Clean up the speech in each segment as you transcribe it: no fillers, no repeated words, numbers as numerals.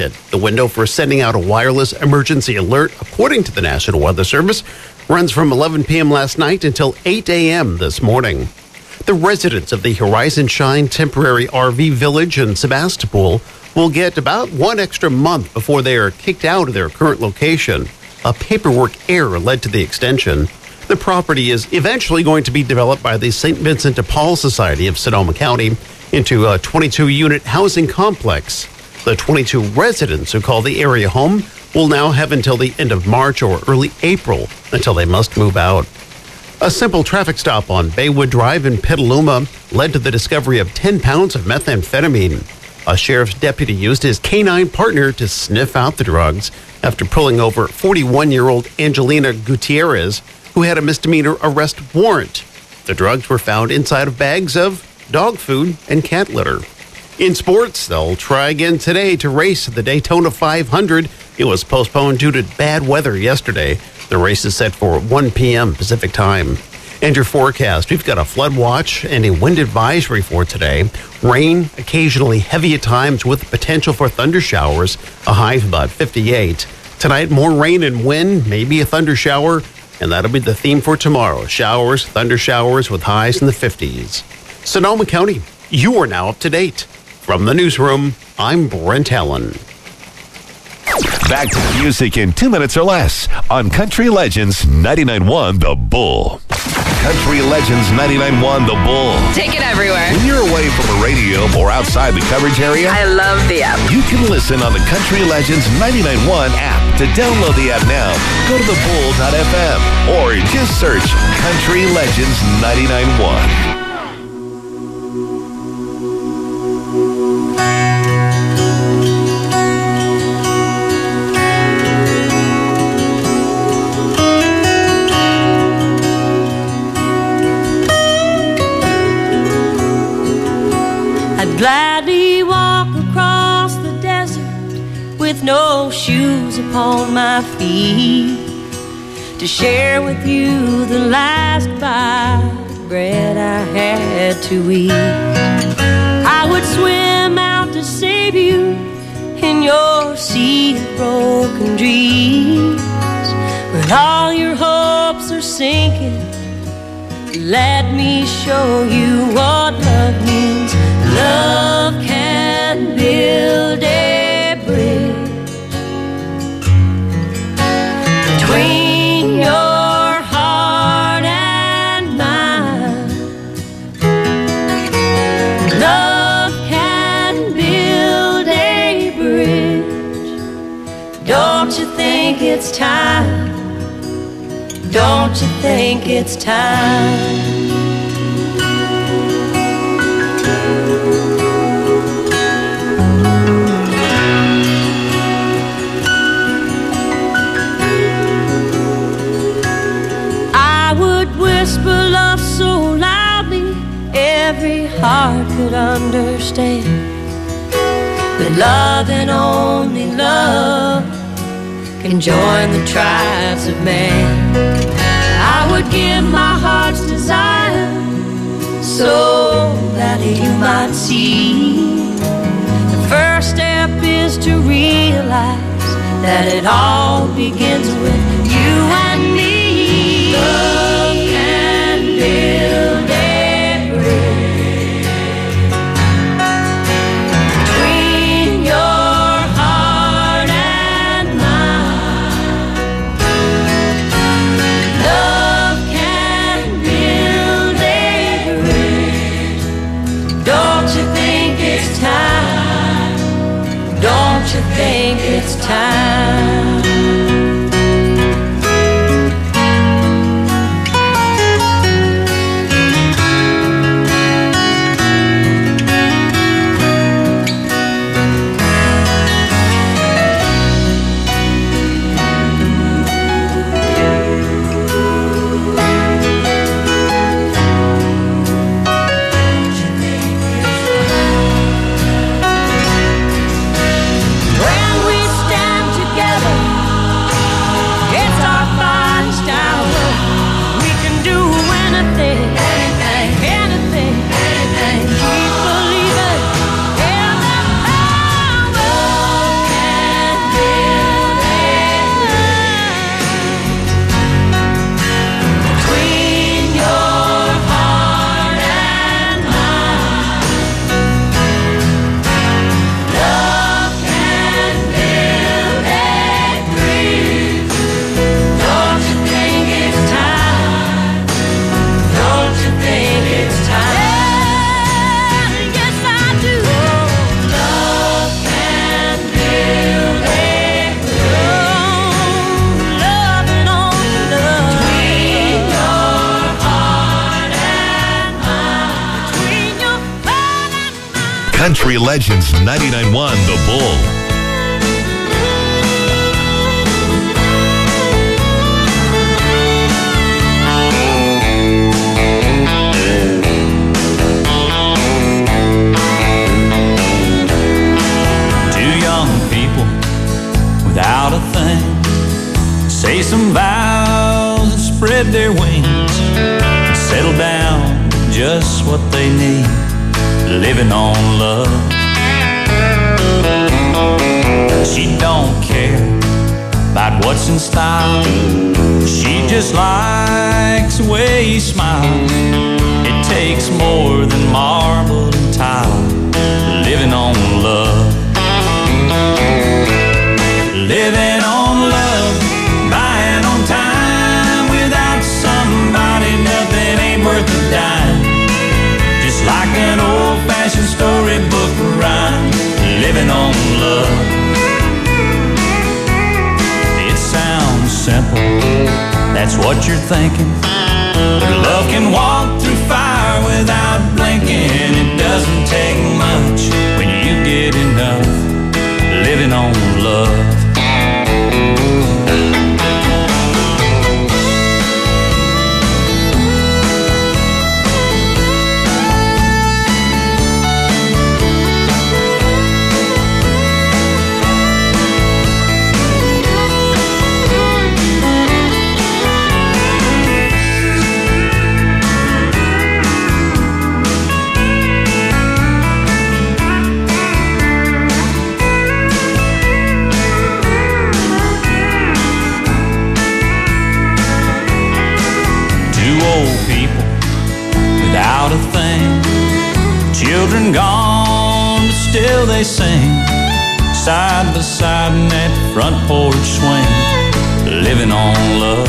The window for sending out a wireless emergency alert, according to the National Weather Service, runs from 11 p.m. last night until 8 a.m. this morning. The residents of the Horizon Shine temporary RV village in Sebastopol will get about 1 extra month before they are kicked out of their current location. A paperwork error led to the extension. The property is eventually going to be developed by the St. Vincent de Paul Society of Sonoma County into a 22-unit housing complex. The 22 residents who call the area home will now have until the end of March or early April until they must move out. A simple traffic stop on Baywood Drive in Petaluma led to the discovery of 10 pounds of methamphetamine. A sheriff's deputy used his canine partner to sniff out the drugs after pulling over 41-year-old Angelina Gutierrez, who had a misdemeanor arrest warrant. The drugs were found inside of bags of dog food and cat litter. In sports, they'll try again today to race the Daytona 500. It was postponed due to bad weather yesterday. The race is set for 1 p.m. Pacific time. And your forecast, we've got a flood watch and a wind advisory for today. Rain, occasionally heavy at times with potential for thunder showers, a high of about 58. Tonight, more rain and wind, maybe a thunder shower, and that'll be the theme for tomorrow. Showers, thunder showers with highs in the 50s. Sonoma County, you are now up to date. From the newsroom, I'm Brent Allen. Back to music in 2 minutes or less on Country Legends 99.1 The Bull. Country Legends 99.1 The Bull. Take it everywhere. When you're away from the radio or outside the coverage area, I love the app. you can listen on the Country Legends 99.1 app. To download the app now, go to thebull.fm or just search Country Legends 99.1. I'd gladly walk across the desert with no shoes upon my feet to share with you the last bite of bread I had to eat. I would swim out to save you in your sea of broken dreams. When all your hopes are sinking, let me show you what love means. Love can build a bridge between your heart and mine. Love can build a bridge. Don't you think it's time? Don't you think it's time? Whisper love so loudly every heart could understand. But love and only love can join the tribes of man. I would give my heart's desire so that you might see. The first step is to realize that it all begins with you and me. Love can build a bridge between your heart and mine. Love can build a bridge. Don't you think it's time? Don't you think it's time? When we stand together Country Legends 99.1 The Bull. Without a thing, say some vows and spread their wings and settle down just what they need, living on love. She don't care about what's in style, she just likes the way he smiles. It takes more than marble and tile, living on love. Living on love, buying on time. Without somebody, nothing ain't worth a dime. Just like an old-fashioned storybook rhyme, living on love. It sounds simple, that's what you're thinking. But love can walk through fire without blinking. It doesn't take much when you get enough, living on love. Without a thing, children gone, but still they sing, side by side in that front porch swing, living on love.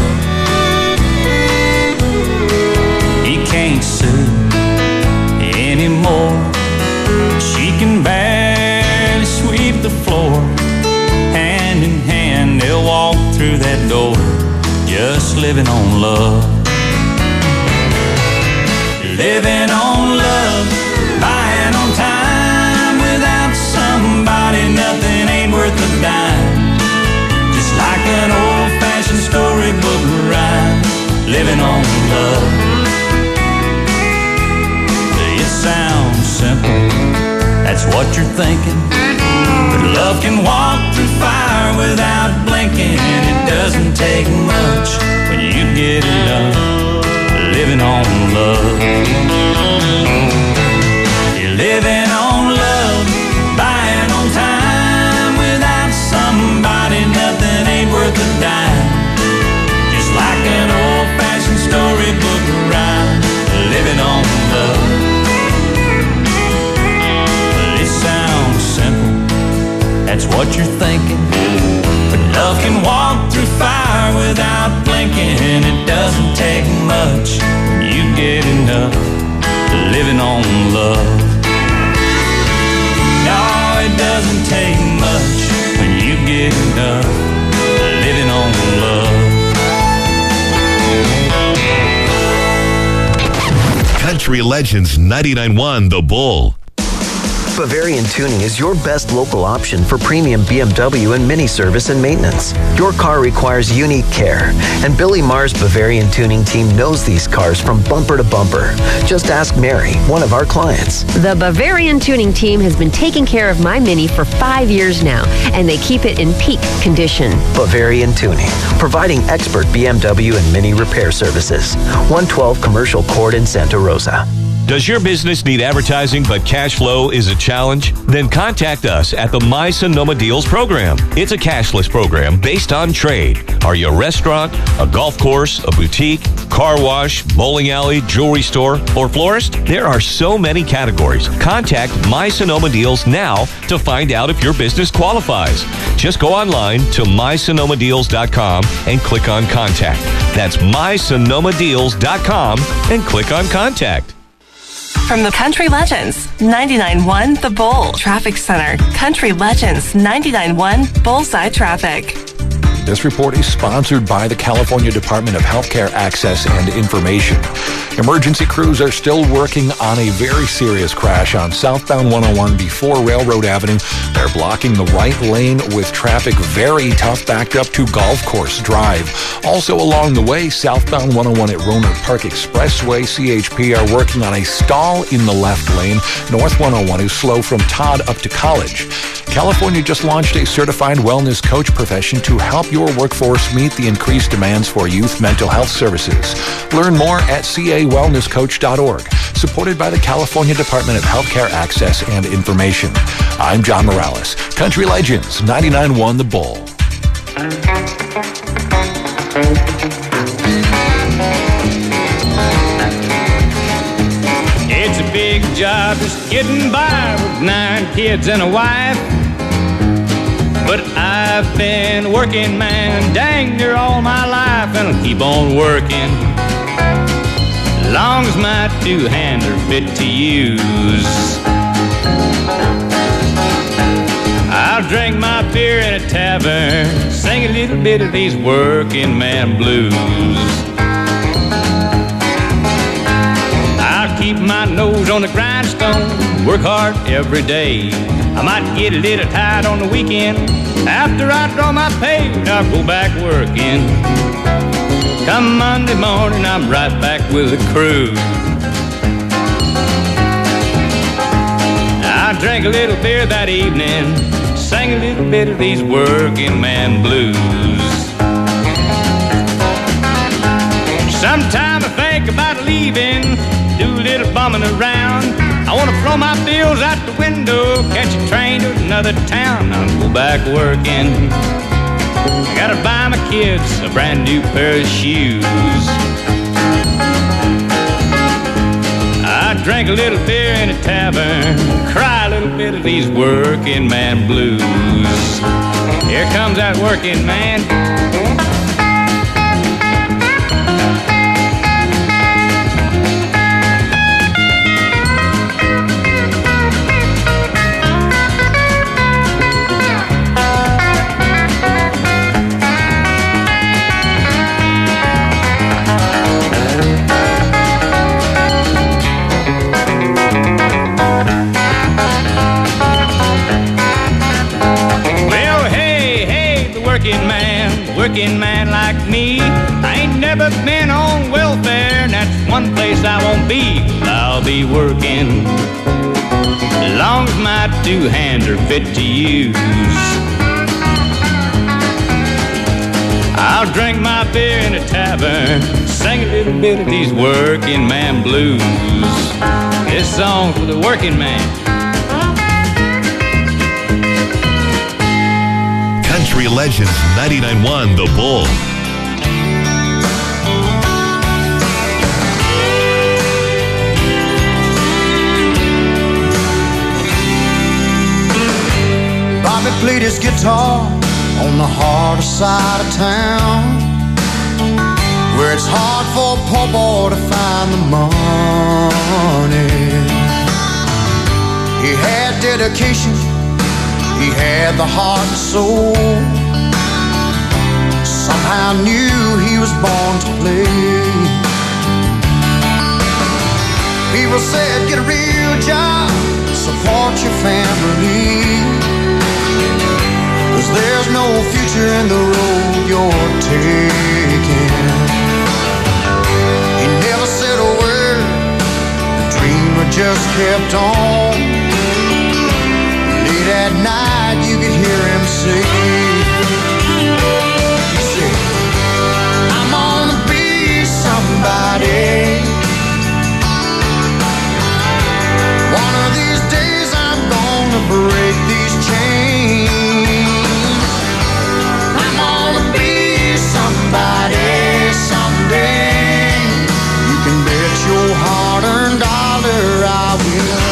He can't sue anymore, she can barely sweep the floor. Hand in hand they'll walk through that door, just living on love. Living on love, buying on time. Without somebody, nothing ain't worth a dime. Just like an old-fashioned storybook rhyme, living on love. It sounds simple, that's what you're thinking. But love can walk through fire without blinking. It doesn't take much when you get enough, living on love. You're living on love, buying on time. Without somebody, nothing ain't worth a dime. Just like an old-fashioned storybook rhyme, living on love. It sounds simple, that's what you're thinking. But love can walk through fire without blinking. It doesn't take much when you get enough, living on love. No, it doesn't take much when you get enough, living on love. Country Legends 99.1 The Bull. Bavarian Tuning is your best local option for premium BMW and Mini service and maintenance. Your car requires unique care, and Billy Marr's Bavarian Tuning team knows these cars from bumper to bumper. Just ask Mary, one of our clients. The Bavarian Tuning team has been taking care of my Mini for 5 years now, and they keep it in peak condition. Bavarian Tuning, providing expert BMW and Mini repair services. 112 Commercial Court in Santa Rosa. Does your business need advertising but cash flow is a challenge? Then contact us at the My Sonoma Deals program. It's a cashless program based on trade. Are you a restaurant, a golf course, a boutique, car wash, bowling alley, jewelry store, or florist? There are so many categories. Contact My Sonoma Deals now to find out if your business qualifies. Just go online to mysonomadeals.com and click on Contact. That's mysonomadeals.com and click on Contact. From the Country Legends 99.1 The Bull Traffic Center, Country Legends 99.1 Bullseye Traffic. This report is sponsored by the California Department of Healthcare Access and Information. Emergency crews are still working on a very serious crash on southbound 101 before Railroad Avenue. They're blocking the right lane with traffic very tough backed up to Golf Course Drive. Also along the way, southbound 101 at Rohnert Park Expressway, CHP are working on a stall in the left lane. North 101 is slow from Todd up to College. California just launched a certified wellness coach profession to help your workforce meet the increased demands for youth mental health services. Learn more at cawellnesscoach.org, supported by the California Department of Healthcare Access and Information. I'm John Morales. Country Legends, 99.1 The Bull. It's a big job just getting by with 9 kids and a wife. But I've been working, man, dang near all my life, and I'll keep on working long as my 2 hands are fit to use. I'll drink my beer in a tavern, sing a little bit of these working man blues. I'll keep my nose on the grindstone, work hard every day. I might get a little tired on the weekend. After I draw my pay, I'll go back working. Come Monday morning, I'm right back with the crew. I drank a little beer that evening, sang a little bit of these working man blues. Sometime I think about leaving, do a little bumming around. I want to throw my bills out the window, catch a train to another town. I'll go back working. I gotta buy my kids a brand new pair of shoes. I drank a little beer in a tavern, cry a little bit of these working man blues. Here comes that working man. Working man like me, I ain't never been on welfare, and that's one place I won't be. I'll be working as long as my 2 hands are fit to use. I'll drink my beer in a tavern, sing a little bit of these working man blues. This song's for the working man. Country Legends 99.1 The Bull. Bobby played his guitar on the harder side of town, where it's hard for a poor boy to find the money. He had dedication, he had the heart and soul. Somehow knew he was born to play. People said, get a real job, support your family, 'cause there's no future in the road you're taking. He never said a word, the dreamer just kept on. Late at night you could hear him say, he said, I'm gonna be somebody. One of these days I'm gonna break these chains. I'm gonna be somebody someday. You can bet your hard-earned dollar I will.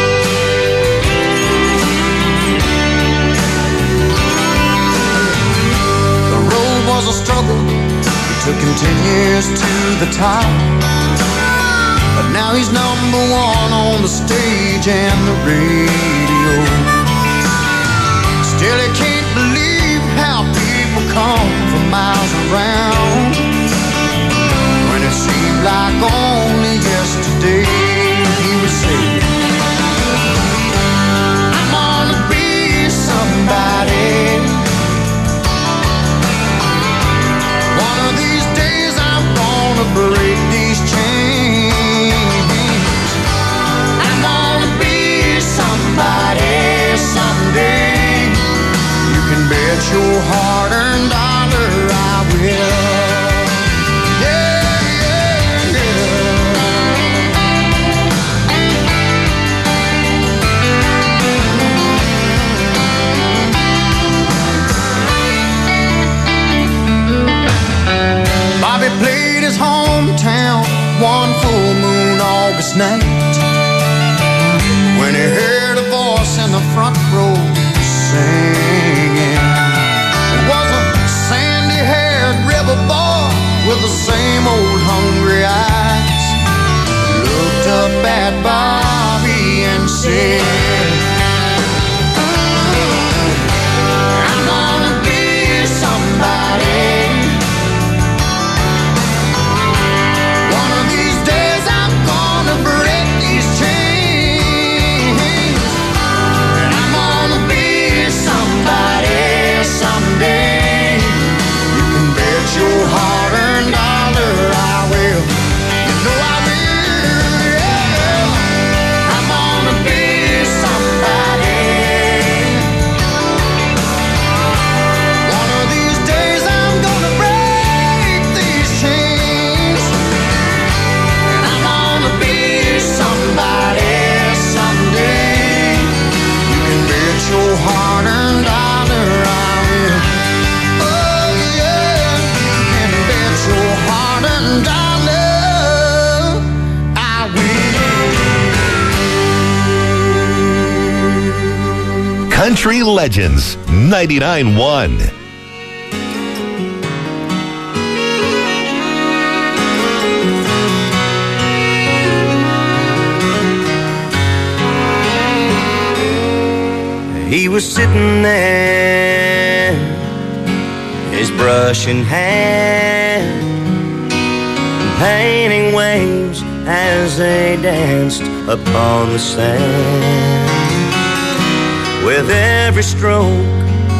The road was a struggle, it took him 10 years to the top. But now he's number one on the stage and the radio. Still he can't believe how people come night when he heard a voice in the front row singing. It was a sandy-haired river boy with the same old hungry eyes. Looked up at Bobby and said, I'm gonna be somebody. One of these days I'm gonna break these chains, and I'm gonna be somebody someday. You can bet your hard-earned dollar I will. You know I will, yeah. I'm gonna be somebody. One of these days I'm gonna break these chains, and I'm gonna be somebody someday. You can bet your hard-earned dollar I will. Oh yeah, you can bet your hard-earned dollar I will. Country Legends 99.1. He was sitting there, his brush in hand, painting waves as they danced upon the sand. With every stroke,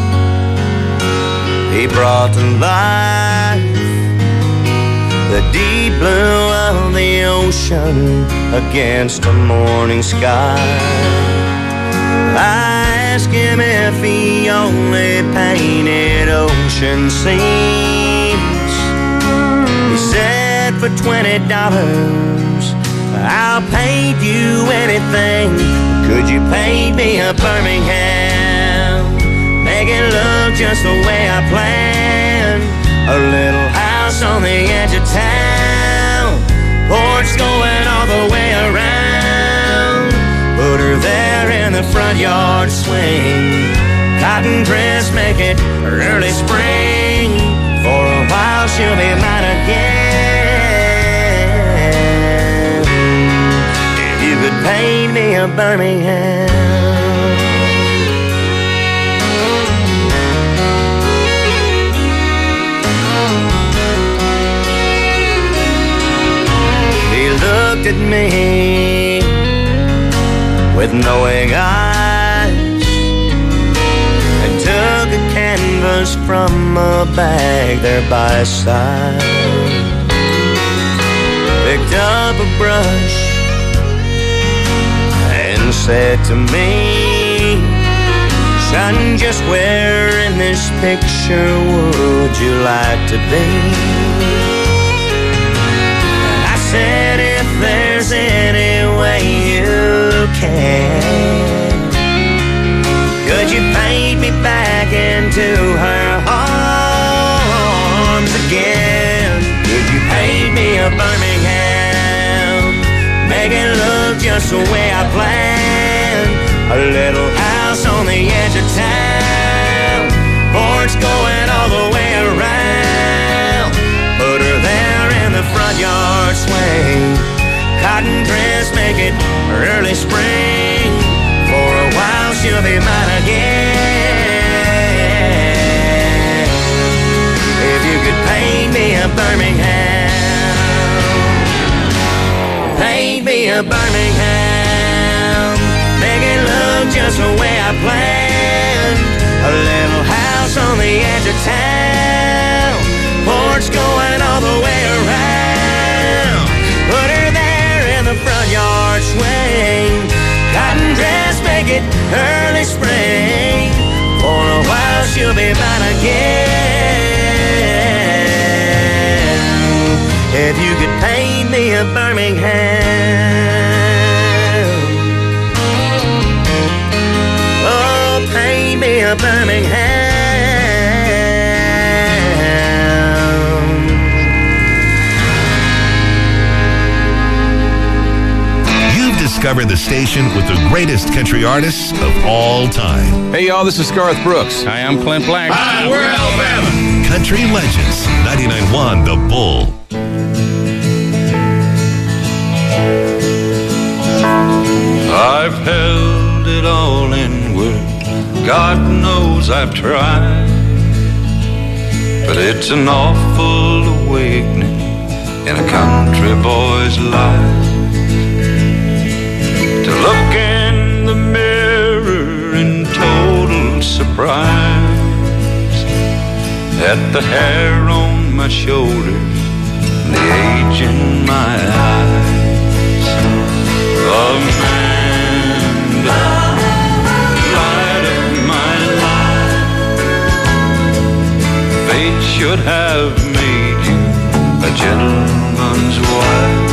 he brought to life the deep blue of the ocean against the morning sky. I asked him if he only painted ocean scenes. He said for $20 I'll paint you anything. Could you paint me a Birmingham? Make it look just the way I planned. A little house on the edge of town, porch going all the way around. Put her there in the front yard swing. Cotton dress, make it early spring. For a while she'll be mine again. If you could paint me a Birmingham. He looked at me with knowing eyes and took a canvas from a bag there by his side. Picked up a brush and said to me, son, just where in this picture would you like to be? And I said, if there's any way you can, could you paint me back into her arms again? Could you paint me a Birmingham? Make it look just the way I planned. A little house on the edge of town, porch going all the way around. Put her there in the front yard swing. Cotton dress, make it early spring. For a while she'll be mine again. If you could paint me a Birmingham, paint me a Birmingham. Make it look just the way I planned. A little house on the edge of town, porch going all the way around. Put her there in the front yard swing. Cotton dress, make it early spring. For a while she'll be mine again. If you could paint me a Birmingham, oh, paint me a Birmingham. station with the greatest country artists of all time. Hey, y'all, this is Garth Brooks. Hi, I'm Clint Black. Hi, we're Alabama. Country Legends, 99.1 The Bull. I've held it all in word. God knows I've tried. But it's an awful awakening in a country boy's life. To look in the mirror in total surprise at the hair on my shoulders, the age in my eyes. Amanda, light of my life, fate should have made you a gentleman's wife.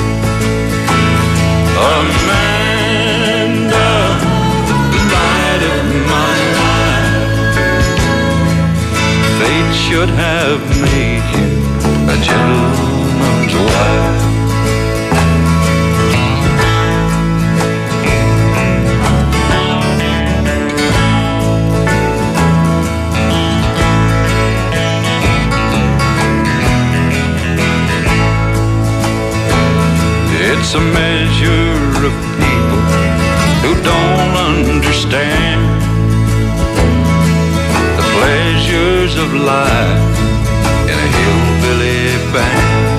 Amanda, light of my life, fate should have made you a gentleman's wife. It's a measure of people who don't understand the pleasures of life in a hillbilly band.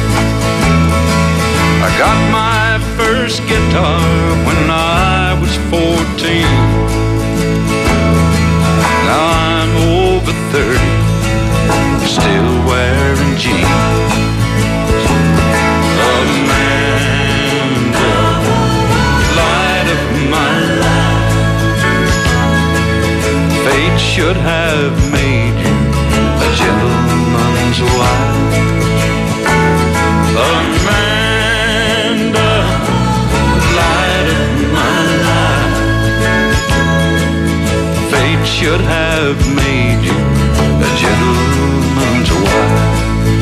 I got my first guitar when I was 14. Now I'm over 30, still wearing jeans. Fate should have made you a gentleman's wife. Amanda, light of my life, fate should have made you a gentleman's wife.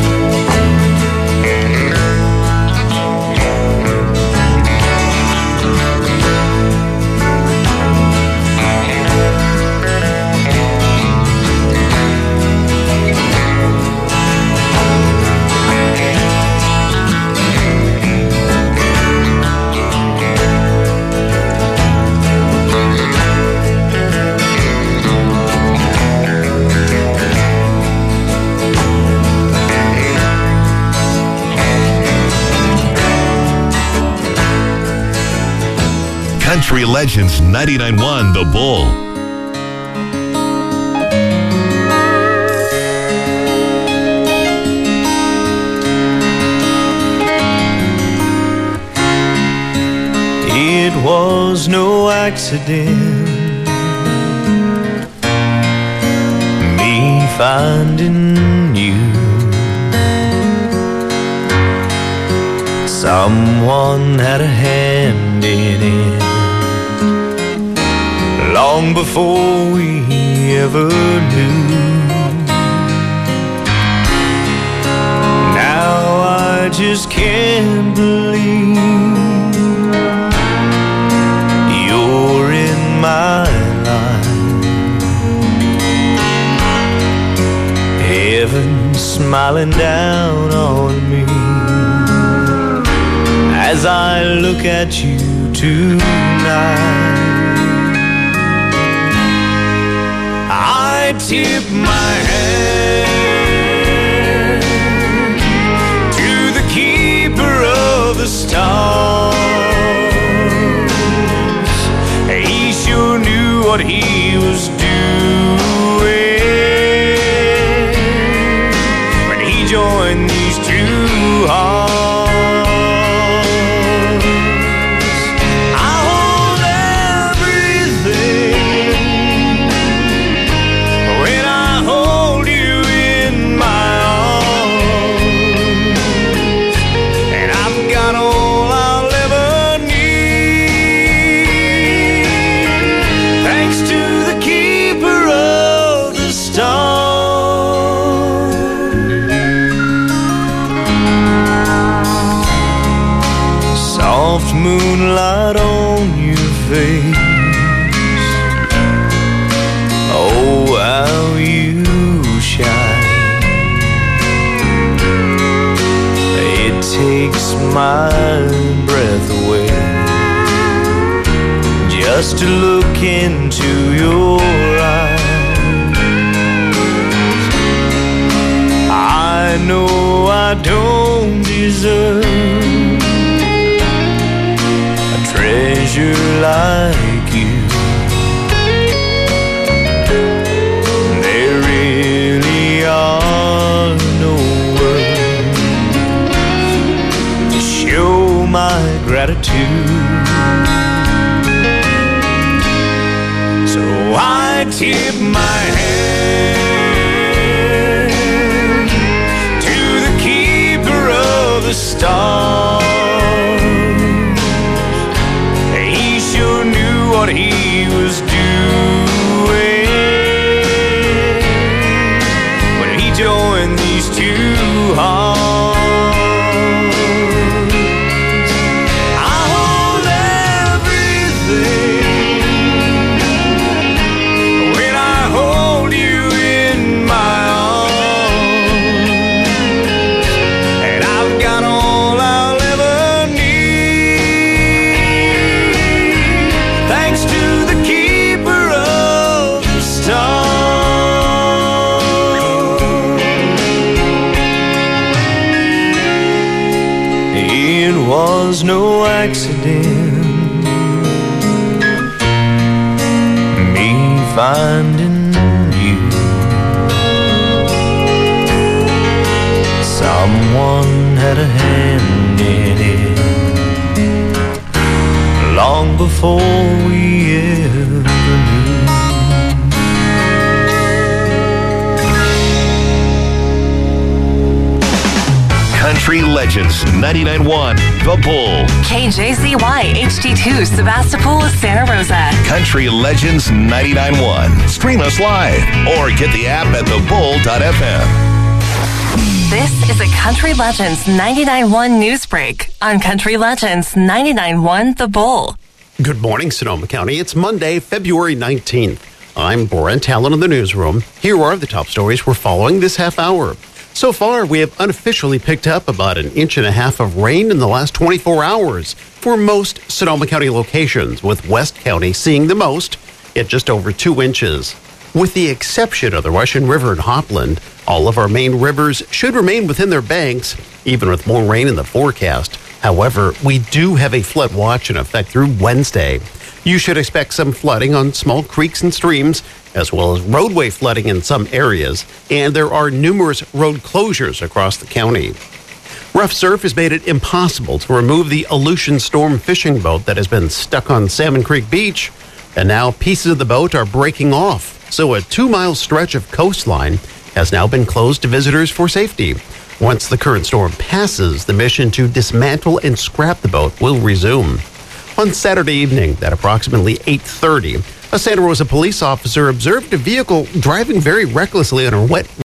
Country Legends 99.1 The Bull. It was no accident, me finding you. Someone had a hand in it long before we ever knew. Now I just can't believe you're in my life. Heaven smiling down on me as I look at you tonight. I tip my hand to the keeper of the stars. He sure knew what he was doing when he joined these two hearts. Thanks to the key takes my breath away just to look into your eyes. I know I don't deserve a treasure like you. There really are no words to show my gratitude. So I tip my hand to the keeper of the stars. He sure knew what he was doing when he joined these two hearts. I hold everything when I hold you in my arms, and I've got all I'll ever need, thanks to the keeper of the stars. It was no accident, me finding you. Someone had a hand in it long before we ever knew. Country Legends 99.1 The Bull. KJZY HD2 Sebastopol, Santa Rosa. Country Legends 99.1. Stream us live or get the app at thebull.fm. This is a Country Legends 99.1 news break on Country Legends 99.1 The Bull. Good morning, Sonoma County. It's Monday, February 19th. I'm Brent Allen in the newsroom. Here are the top stories we're following this half hour. So far, we have unofficially picked up about 1.5 inches of rain in the last 24 hours for most Sonoma County locations, with West County seeing the most at just over 2 inches. With the exception of the Russian River and Hopland, all of our main rivers should remain within their banks, even with more rain in the forecast. However, we do have a flood watch in effect through Wednesday. You should expect some flooding on small creeks and streams, as well as roadway flooding in some areas, and there are numerous road closures across the county. Rough surf has made it impossible to remove the Aleutian Storm fishing boat that has been stuck on Salmon Creek Beach, and now pieces of the boat are breaking off, so a 2-mile stretch of coastline has now been closed to visitors for safety. Once the current storm passes, the mission to dismantle and scrap the boat will resume. On Saturday evening at approximately 8:30, a Santa Rosa police officer observed a vehicle driving very recklessly on a wet